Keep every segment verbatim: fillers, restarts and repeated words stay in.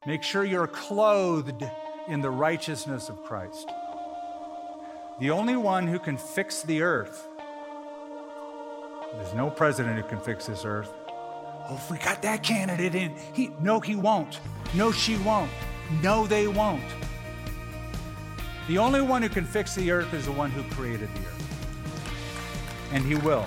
Make sure you're clothed in the righteousness of Christ. The only one who can fix the earth, there's no president who can fix this earth. Oh, if we got that candidate in, he, no, he won't. No, she won't. No, they won't. The only one who can fix the earth is the one who created the earth. And he will.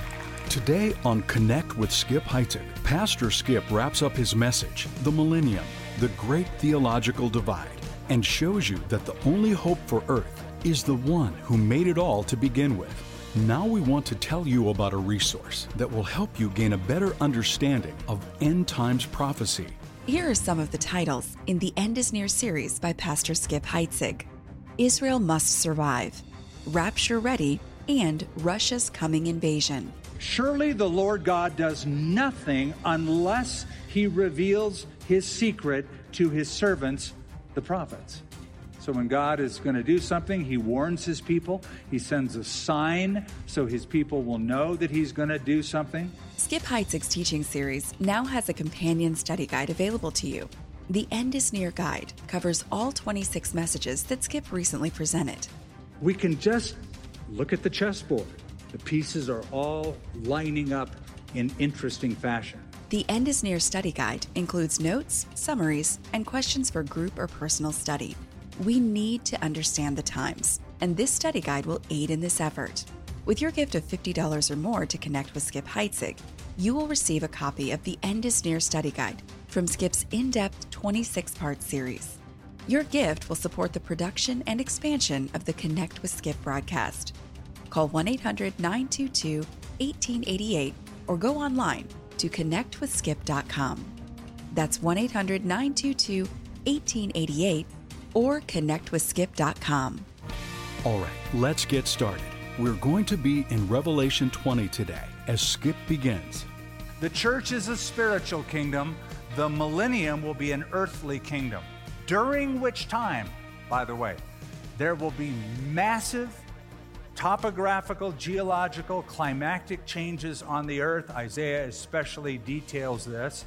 Today on Connect with Skip Heitzig, Pastor Skip wraps up his message, The Millennium, the Great Theological Divide, and shows you that the only hope for earth is the one who made it all to begin with. Now we want to tell you about a resource that will help you gain a better understanding of end times prophecy. Here are some of the titles in the End is Near series by Pastor Skip Heitzig. Israel Must Survive, Rapture Ready, and Russia's Coming Invasion. Surely the Lord God does nothing unless he reveals his secret to his servants, the prophets. So when God is going to do something, he warns his people. He sends a sign so his people will know that he's going to do something. Skip Heitzig's teaching series now has a companion study guide available to you. The End is Near guide covers all twenty-six messages that Skip recently presented. We can just look at the chessboard. The pieces are all lining up in interesting fashion. The End is Near study guide includes notes, summaries, and questions for group or personal study. We need to understand the times, and this study guide will aid in this effort. With your gift of fifty dollars or more to connect with Skip Heitzig, you will receive a copy of the End is Near study guide from Skip's in-depth twenty-six part series. Your gift will support the production and expansion of the Connect with Skip broadcast. Call one eight hundred nine two two one eight eight eight or go online to connect with skip dot com. That's one eight hundred nine two two one eight eight eight or connect with skip dot com. All right, let's get started. We're going to be in Revelation twenty today as Skip begins. The church is a spiritual kingdom. The millennium will be an earthly kingdom. During which time, by the way, there will be massive topographical, geological, climactic changes on the earth. Isaiah especially details this.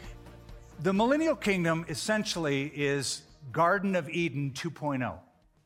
The millennial kingdom essentially is Garden of Eden two point oh.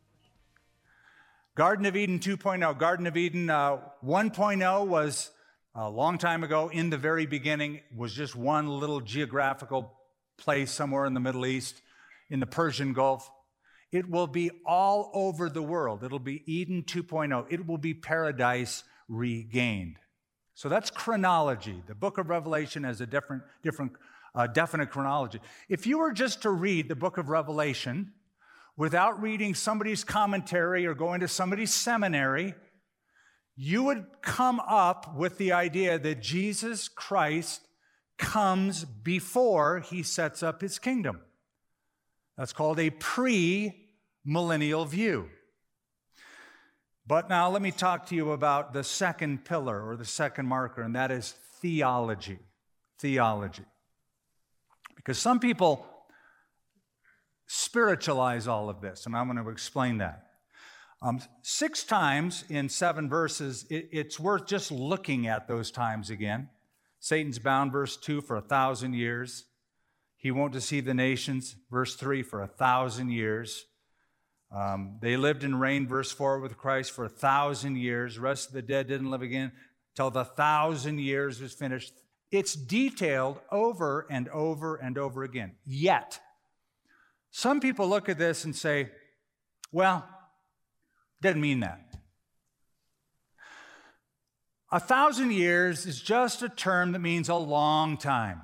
Garden of Eden two point oh. Garden of Eden uh, one point oh was a long time ago. In the very beginning, was just one little geographical place somewhere in the Middle East, in the Persian Gulf. It will be all over the world. It'll be Eden two point oh. It will be paradise regained. So that's chronology. The book of Revelation has a different, different, uh, definite chronology. If you were just to read the book of Revelation without reading somebody's commentary or going to somebody's seminary, you would come up with the idea that Jesus Christ comes before he sets up his kingdom. That's called a pre-millennial view. But now let me talk to you about the second pillar or the second marker, and that is theology. Theology. Because some people spiritualize all of this, and I'm going to explain that. Um, six times in seven verses, it, it's worth just looking at those times again. Satan's bound, verse two, for a thousand years. He won't deceive the nations, verse three, for a thousand years. Um, they lived and reigned, verse four, with Christ for a thousand years. The rest of the dead didn't live again till the thousand years was finished. It's detailed over and over and over again. Yet, some people look at this and say, well, doesn't mean that. A thousand years is just a term that means a long time.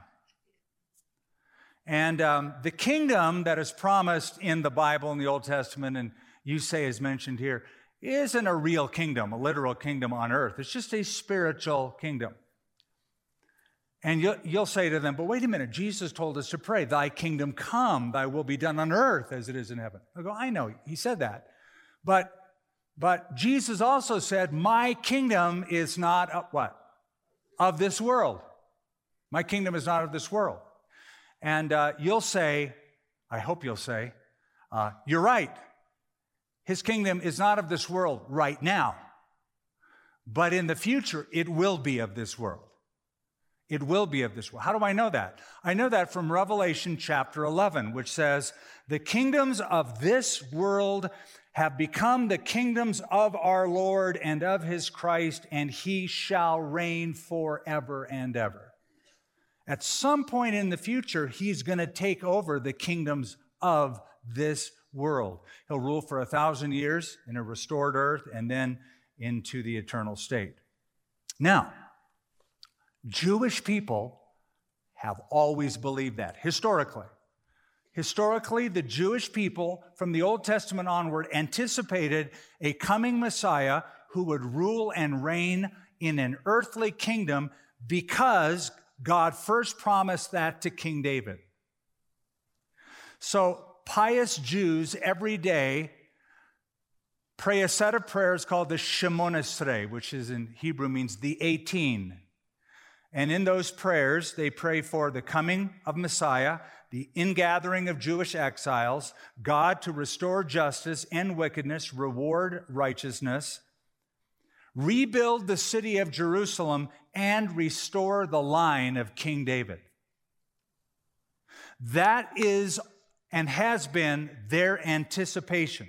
And um, the kingdom that is promised in the Bible in the Old Testament, and you say is mentioned here, isn't a real kingdom, a literal kingdom on earth. It's just a spiritual kingdom. And you'll, you'll say to them, but wait a minute, Jesus told us to pray, thy kingdom come, thy will be done on earth as it is in heaven. I go, I know, he said that. But, but Jesus also said, my kingdom is not of what? Of this world. My kingdom is not of this world. And uh, you'll say, I hope you'll say, uh, you're right. His kingdom is not of this world right now, but in the future, it will be of this world. It will be of this world. How do I know that? I know that from Revelation chapter eleven, which says, the kingdoms of this world have become the kingdoms of our Lord and of his Christ, and he shall reign forever and ever. At some point in the future, he's going to take over the kingdoms of this world. He'll rule for a thousand years in a restored earth and then into the eternal state. Now, Jewish people have always believed that, historically. Historically, the Jewish people from the Old Testament onward anticipated a coming Messiah who would rule and reign in an earthly kingdom because God first promised that to King David. So pious Jews every day pray a set of prayers called the Shemona Esrei, which is in Hebrew means the eighteen. And in those prayers, they pray for the coming of Messiah, the ingathering of Jewish exiles, God to restore justice and wickedness, reward righteousness, rebuild the city of Jerusalem, and restore the line of King David. That is and has been their anticipation.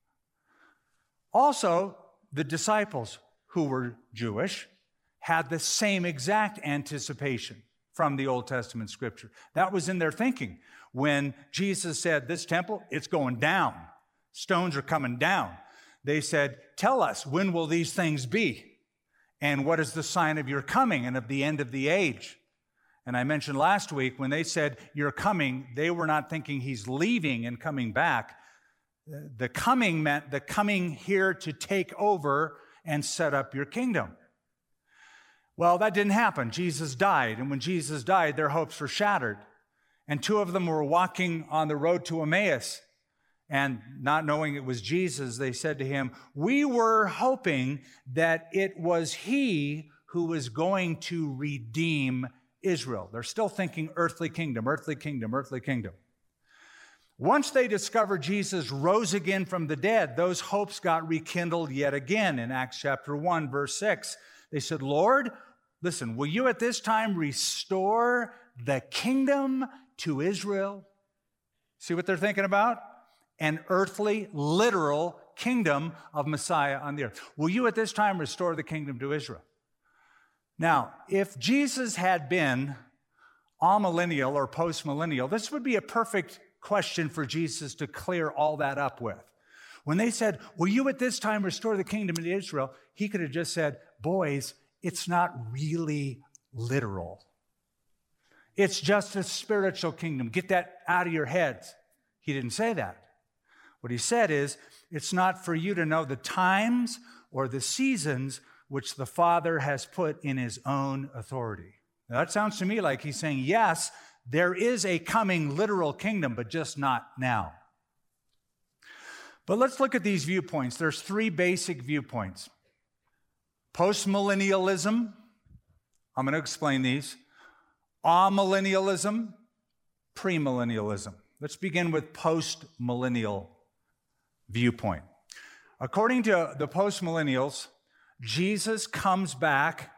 Also, the disciples who were Jewish had the same exact anticipation from the Old Testament scripture. That was in their thinking. When Jesus said, this temple, it's going down. Stones are coming down. They said, tell us, when will these things be? And what is the sign of your coming and of the end of the age? And I mentioned last week, when they said, you're coming, they were not thinking he's leaving and coming back. The coming meant the coming here to take over and set up your kingdom. Well, that didn't happen. Jesus died, and when Jesus died, their hopes were shattered. And two of them were walking on the road to Emmaus, and not knowing it was Jesus, they said to him, we were hoping that it was he who was going to redeem Israel. They're still thinking earthly kingdom, earthly kingdom, earthly kingdom. Once they discovered Jesus rose again from the dead, those hopes got rekindled yet again. In Acts chapter one, verse six, they said, Lord, listen, will you at this time restore the kingdom to Israel? See what they're thinking about? An earthly, literal kingdom of Messiah on the earth. Will you at this time restore the kingdom to Israel? Now, if Jesus had been amillennial or postmillennial, this would be a perfect question for Jesus to clear all that up with. When they said, will you at this time restore the kingdom to Israel? He could have just said, boys, it's not really literal. It's just a spiritual kingdom. Get that out of your heads. He didn't say that. What he said is, it's not for you to know the times or the seasons which the Father has put in his own authority. Now, that sounds to me like he's saying, yes, there is a coming literal kingdom, but just not now. But let's look at these viewpoints. There's three basic viewpoints. Postmillennialism, I'm going to explain these. Amillennialism, premillennialism. Let's begin with postmillennial viewpoint. According to the postmillennials, Jesus comes back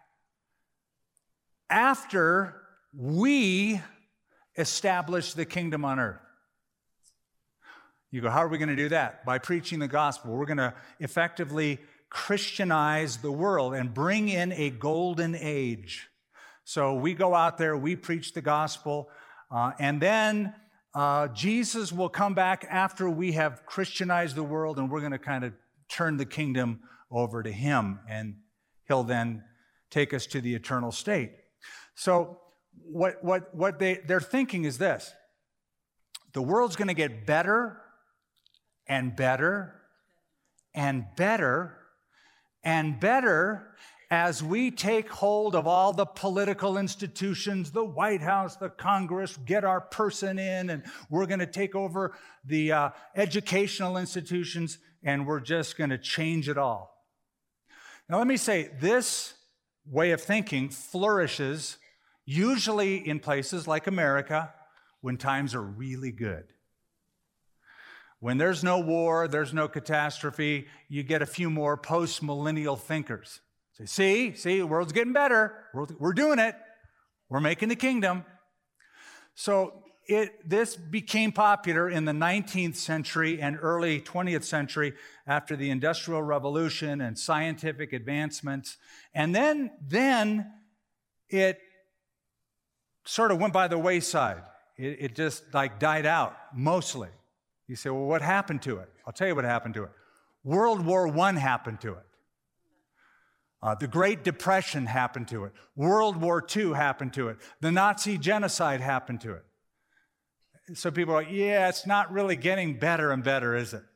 after we establish the kingdom on earth. You go, how are we going to do that? By preaching the gospel. We're going to effectively Christianize the world and bring in a golden age. So we go out there, we preach the gospel, uh, and then uh, Jesus will come back after we have Christianized the world, and we're going to kind of turn the kingdom over to him, and he'll then take us to the eternal state. So what, what, what they, they're thinking is this: the world's going to get better and better and better and better as we take hold of all the political institutions, the White House, the Congress, get our person in, and we're going to take over the uh, educational institutions, and we're just going to change it all. Now, let me say, this way of thinking flourishes usually in places like America when times are really good. When there's no war, there's no catastrophe, you get a few more post-millennial thinkers. Say, see, see, the world's getting better. We're, we're doing it. We're making the kingdom. So it, this became popular in the nineteenth century and early twentieth century after the Industrial Revolution and scientific advancements. And then, then it sort of went by the wayside. It, it just like died out, mostly. You say, well, what happened to it? I'll tell you what happened to it. World War One happened to it. Uh, the Great Depression happened to it. World War Two happened to it. The Nazi genocide happened to it. So people are like, yeah, it's not really getting better and better, is it?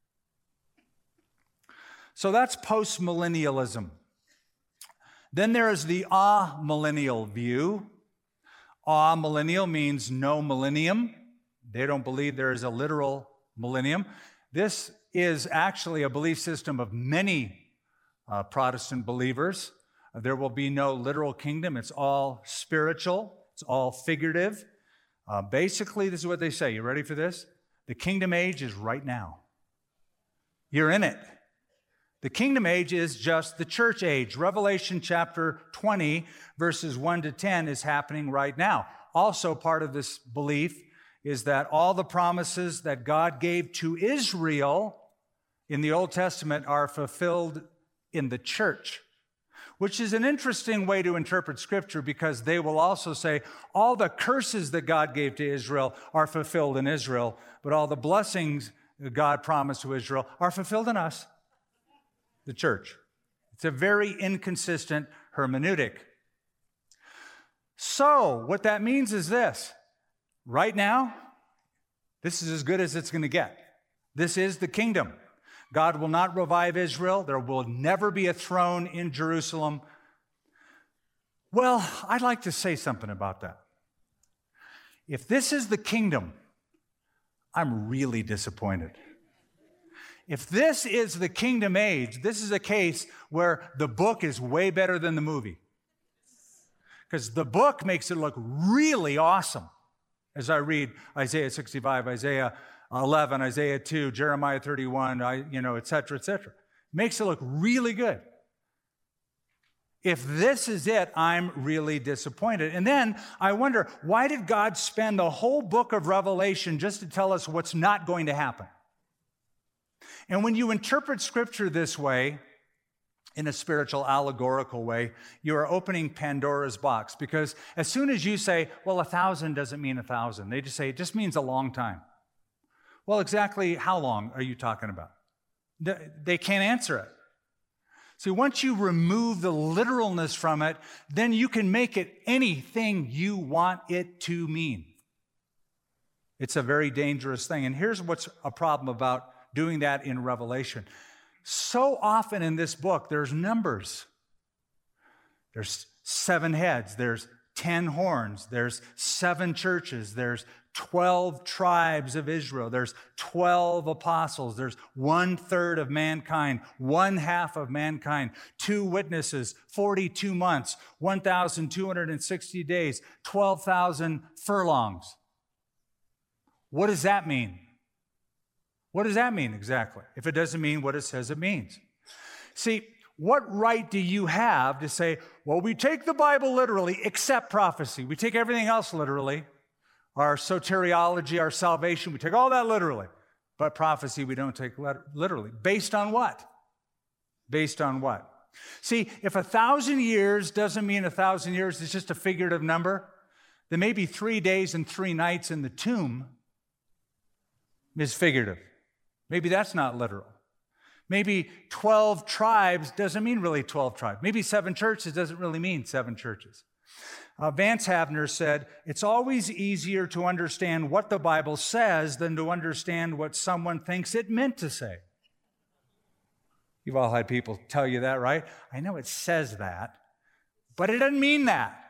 So that's post-millennialism. Then there is the amillennial view. Amillennial means no millennium. They don't believe there is a literal millennium. This is actually a belief system of many uh, Protestant believers. There will be no literal kingdom. It's all spiritual. It's all figurative. Uh, basically, this is what they say. You ready for this? The kingdom age is right now. You're in it. The kingdom age is just the church age. Revelation chapter twenty, verses one to ten is happening right now. Also, part of this belief is that all the promises that God gave to Israel in the Old Testament are fulfilled in the church, which is an interesting way to interpret Scripture because they will also say all the curses that God gave to Israel are fulfilled in Israel, but all the blessings that God promised to Israel are fulfilled in us, the church. It's a very inconsistent hermeneutic. So what that means is this. Right now, this is as good as it's going to get. This is the kingdom. God will not revive Israel. There will never be a throne in Jerusalem. Well, I'd like to say something about that. If this is the kingdom, I'm really disappointed. If this is the kingdom age, this is a case where the book is way better than the movie. Because the book makes it look really awesome. As I read Isaiah sixty-five, Isaiah eleven, Isaiah two, Jeremiah thirty-one, I, you know, et cetera, et cetera. Makes it look really good. If this is it, I'm really disappointed. And then I wonder, why did God spend the whole book of Revelation just to tell us what's not going to happen? And when you interpret Scripture this way, in a spiritual, allegorical way, you are opening Pandora's box. Because as soon as you say, well, a thousand doesn't mean a thousand, they just say, it just means a long time. Well, exactly how long are you talking about? They can't answer it. See, once you remove the literalness from it, then you can make it anything you want it to mean. It's a very dangerous thing. And here's what's a problem about doing that in Revelation. So often in this book, there's numbers. There's seven heads. There's ten horns. There's seven churches. There's twelve tribes of Israel. There's twelve apostles. There's one third of mankind, one half of mankind, two witnesses, forty-two months, one thousand two hundred sixty days, twelve thousand furlongs. What does that mean? What does that mean exactly, if it doesn't mean what it says it means? See, what right do you have to say, well, we take the Bible literally except prophecy. We take everything else literally. Our soteriology, our salvation, we take all that literally. But prophecy we don't take literally. Based on what? Based on what? See, if a thousand years doesn't mean a thousand years, it's just a figurative number, then maybe three days and three nights in the tomb is figurative. Maybe that's not literal. Maybe twelve tribes doesn't mean really twelve tribes. Maybe seven churches doesn't really mean seven churches. Uh, Vance Havner said, it's always easier to understand what the Bible says than to understand what someone thinks it meant to say. You've all had people tell you that, right? I know it says that, but it doesn't mean that.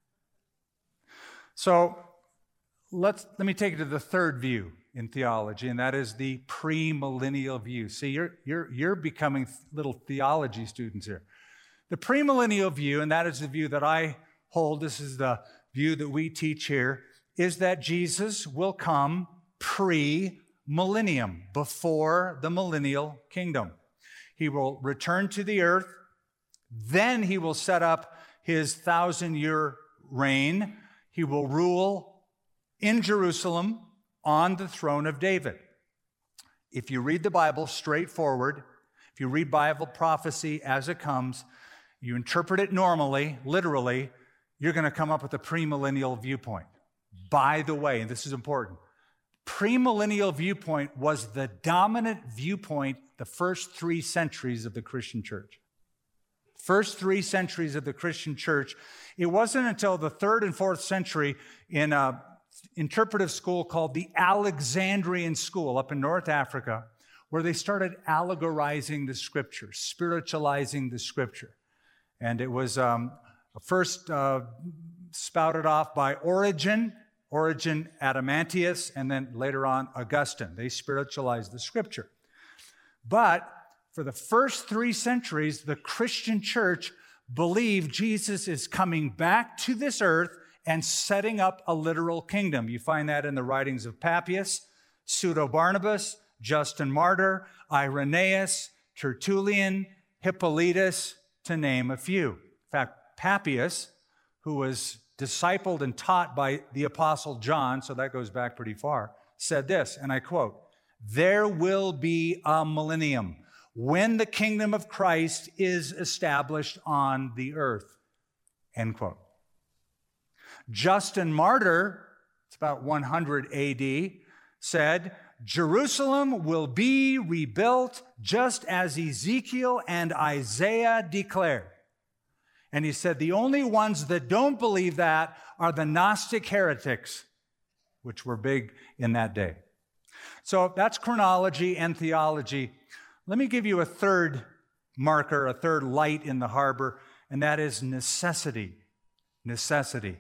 So let's, let me take it to the third view in theology, and that is the premillennial view. See, you're, you're, you're becoming little theology students here. The premillennial view, and that is the view that I hold, this is the view that we teach here, is that Jesus will come pre-millennium, before the millennial kingdom. He will return to the earth, then he will set up his thousand-year reign. He will rule in Jerusalem on the throne of David. If you read the Bible straightforward, if you read Bible prophecy as it comes, you interpret it normally, literally, you're going to come up with a premillennial viewpoint. By the way, and this is important, premillennial viewpoint was the dominant viewpoint the first three centuries of the Christian church. First three centuries of the Christian church. It wasn't until the third and fourth century in an interpretive school called the Alexandrian School up in North Africa, where they started allegorizing the Scripture, spiritualizing the Scripture. And it was um, first uh, spouted off by Origen, Origen Adamantius, and then later on Augustine. They spiritualized the Scripture. But for the first three centuries, the Christian church believed Jesus is coming back to this earth and setting up a literal kingdom. You find that in the writings of Papias, Pseudo-Barnabas, Justin Martyr, Irenaeus, Tertullian, Hippolytus, to name a few. In fact, Papias, who was discipled and taught by the Apostle John, so that goes back pretty far, said this, and I quote, "There will be a millennium when the kingdom of Christ is established on the earth," end quote. Justin Martyr, it's about one hundred A D, said, "Jerusalem will be rebuilt just as Ezekiel and Isaiah declared." And he said, the only ones that don't believe that are the Gnostic heretics, which were big in that day. So that's chronology and theology. Let me give you a third marker, a third light in the harbor, and that is necessity. Necessity.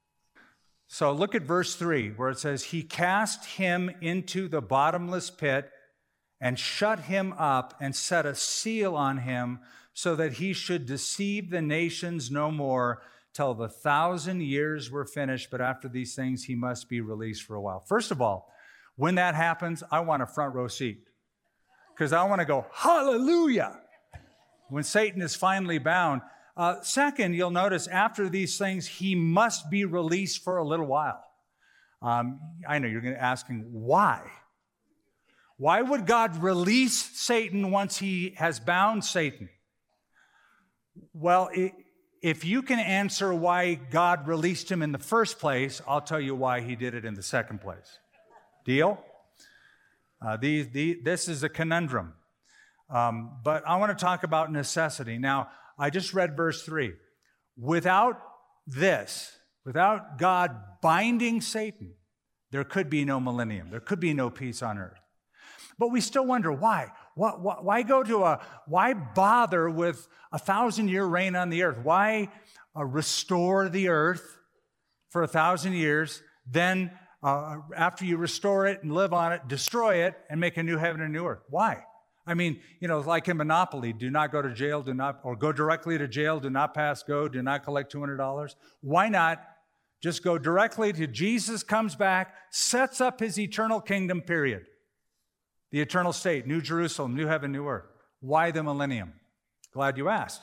So look at verse three, where it says, "He cast him into the bottomless pit and shut him up and set a seal on him so that he should deceive the nations no more till the thousand years were finished. But after these things, he must be released for a while." First of all, when that happens, I want a front row seat because I want to go, hallelujah, when Satan is finally bound. Uh, second, you'll notice after these things, he must be released for a little while. Um, I know you're going to asking why. Why would God release Satan once he has bound Satan? Well, it, if you can answer why God released him in the first place, I'll tell you why he did it in the second place. Deal? Uh, the, the, this is a conundrum. Um, but I want to talk about necessity. Now, I just read verse three. Without this, without God binding Satan, there could be no millennium. There could be no peace on earth. But we still wonder why. Why, why, why go to a, why bother with a thousand year reign on the earth? Why uh, restore the earth for a thousand years, then uh, after you restore it and live on it, destroy it and make a new heaven and new earth? Why? I mean, you know, like in Monopoly, do not go to jail, do not, or go directly to jail, do not pass go, do not collect two hundred dollars. Why not just go directly to Jesus comes back, sets up his eternal kingdom, period. The eternal state, New Jerusalem, new heaven, new earth. Why the millennium? Glad you asked.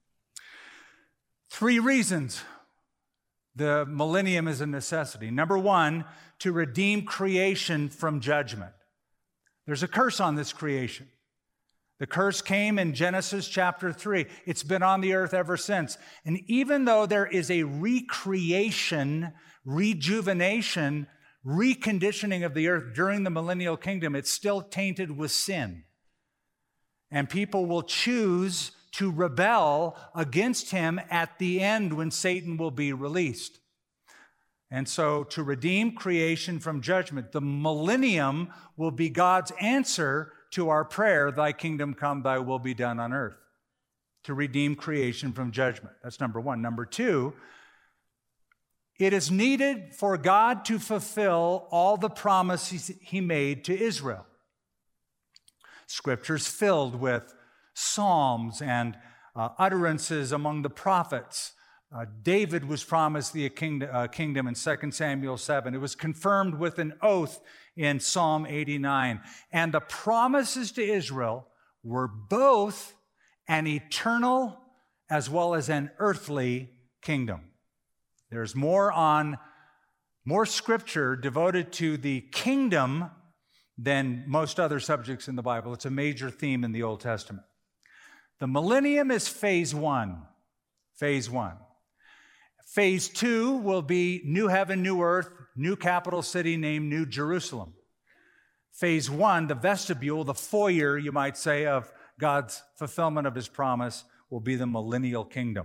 Three reasons the millennium is a necessity. Number one, to redeem creation from judgment. There's a curse on this creation. The curse came in Genesis chapter three. It's been on the earth ever since. And even though there is a recreation, rejuvenation, reconditioning of the earth during the millennial kingdom, it's still tainted with sin. And people will choose to rebel against him at the end when Satan will be released. And so to redeem creation from judgment, the millennium will be God's answer to our prayer, "Thy kingdom come, thy will be done on earth," to redeem creation from judgment. That's number one. Number two, it is needed for God to fulfill all the promises he made to Israel. Scripture's filled with psalms and uh, utterances among the prophets. Uh, David was promised the kingdom, uh, kingdom in Second Samuel seven. It was confirmed with an oath in Psalm eighty-nine. And the promises to Israel were both an eternal as well as an earthly kingdom. There's more on, more scripture devoted to the kingdom than most other subjects in the Bible. It's a major theme in the Old Testament. The millennium is phase one. Phase one. Phase two will be new heaven, new earth, new capital city named New Jerusalem. Phase one, the vestibule, the foyer, you might say, of God's fulfillment of his promise will be the millennial kingdom.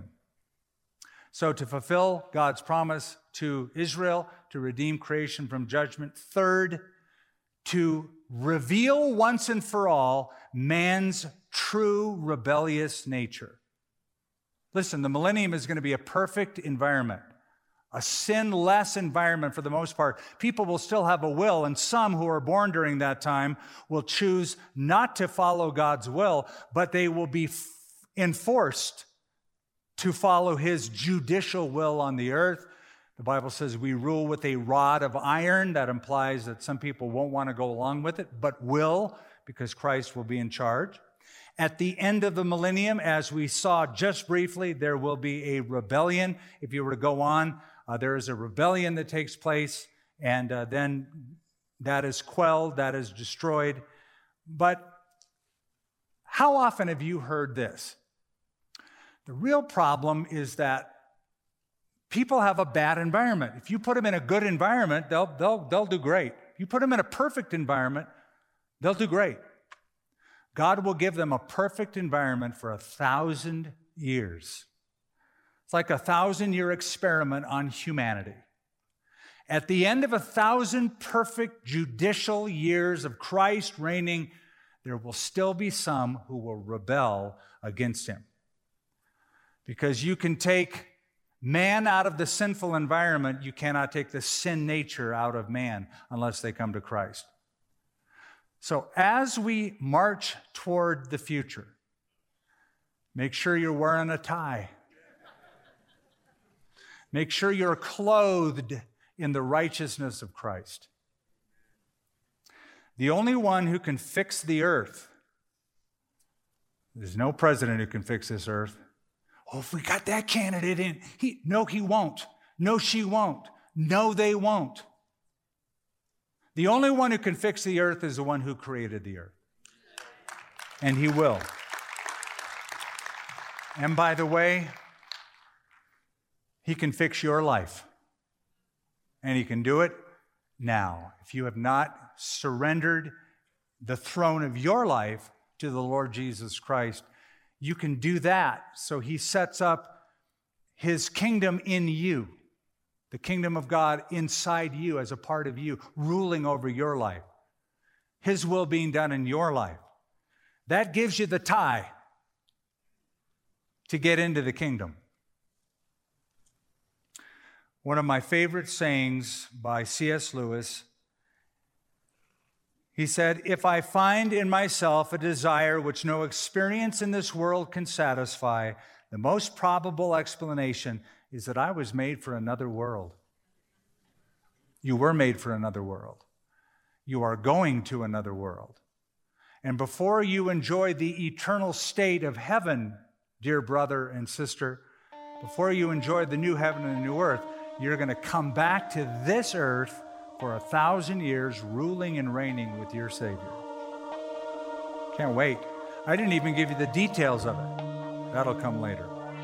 So to fulfill God's promise to Israel, to redeem creation from judgment. Third, to reveal once and for all man's true rebellious nature. Listen, the millennium is going to be a perfect environment, a sin-less environment for the most part. People will still have a will, and some who are born during that time will choose not to follow God's will, but they will be f- enforced to follow his judicial will on the earth. The Bible says we rule with a rod of iron. That implies that some people won't want to go along with it, but will, because Christ will be in charge. At the end of the millennium, as we saw just briefly, there will be a rebellion. If you were to go on, uh, there is a rebellion that takes place, and uh, then that is quelled, that is destroyed. But how often have you heard this? The real problem is that people have a bad environment. If you put them in a good environment, they'll, they'll, they'll do great. If you put them in a perfect environment, they'll do great. God will give them a perfect environment for a thousand years. It's like a thousand-year experiment on humanity. At the end of a thousand perfect judicial years of Christ reigning, there will still be some who will rebel against him. Because you can take man out of the sinful environment, you cannot take the sin nature out of man unless they come to Christ. So as we march toward the future, make sure you're wearing a tie. Make sure you're clothed in the righteousness of Christ. The only one who can fix the earth, there's no president who can fix this earth. Oh, if we got that candidate in, he, no, he won't. No, she won't. No, they won't. The only one who can fix the earth is the one who created the earth. And he will. And by the way, he can fix your life. And he can do it now. If you have not surrendered the throne of your life to the Lord Jesus Christ, you can do that. So he sets up his kingdom in you, the kingdom of God inside you as a part of you, ruling over your life, his will being done in your life. That gives you the tie to get into the kingdom. One of my favorite sayings by C S Lewis, he said, "If I find in myself a desire which no experience in this world can satisfy, the most probable explanation is that I was made for another world." You were made for another world. You are going to another world. And before you enjoy the eternal state of heaven, dear brother and sister, before you enjoy the new heaven and the new earth, you're going to come back to this earth for a thousand years, ruling and reigning with your Savior. Can't wait. I didn't even give you the details of it. That'll come later.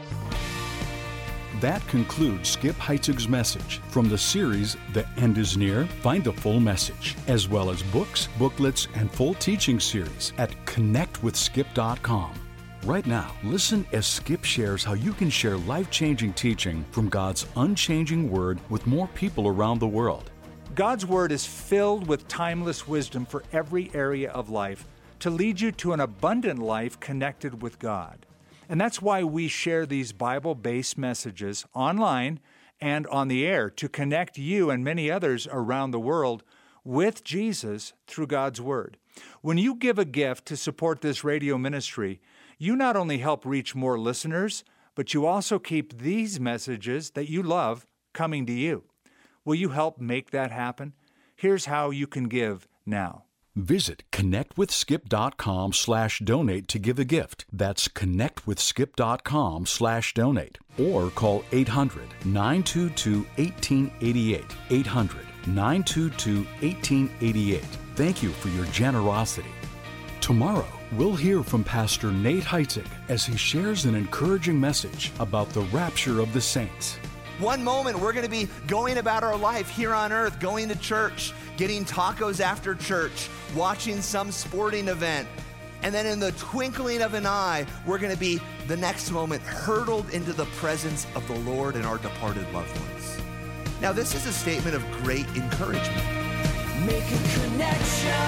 That concludes Skip Heitzig's message from the series The End is Near. Find the full message, as well as books, booklets, and full teaching series at connect with skip dot com. Right now, listen as Skip shares how you can share life-changing teaching from God's unchanging Word with more people around the world. God's Word is filled with timeless wisdom for every area of life to lead you to an abundant life connected with God. And that's why we share these Bible-based messages online and on the air to connect you and many others around the world with Jesus through God's Word. When you give a gift to support this radio ministry, you not only help reach more listeners, but you also keep these messages that you love coming to you. Will you help make that happen? Here's how you can give now. Visit connectwithskip.com slash donate to give a gift. That's connectwithskip.com slash donate. Or call eight hundred, nine two two, one eight eight eight. eight hundred, nine two two, one eight eight eight. Thank you for your generosity. Tomorrow, we'll hear from Pastor Nate Heitzig as he shares an encouraging message about the rapture of the saints. One moment, we're going to be going about our life here on earth, going to church, getting tacos after church, watching some sporting event. And then in the twinkling of an eye, we're going to be, the next moment, hurtled into the presence of the Lord and our departed loved ones. Now, this is a statement of great encouragement. Make a connection.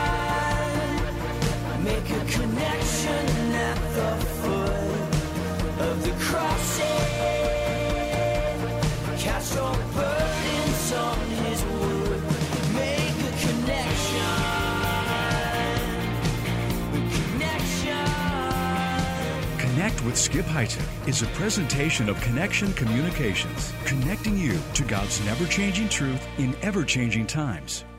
Make a connection at the foot of the cross. Cast your burdens on his wood. Make a connection. Connection. Connect with Skip Heitzig is a presentation of Connection Communications, connecting you to God's never-changing truth in ever-changing times.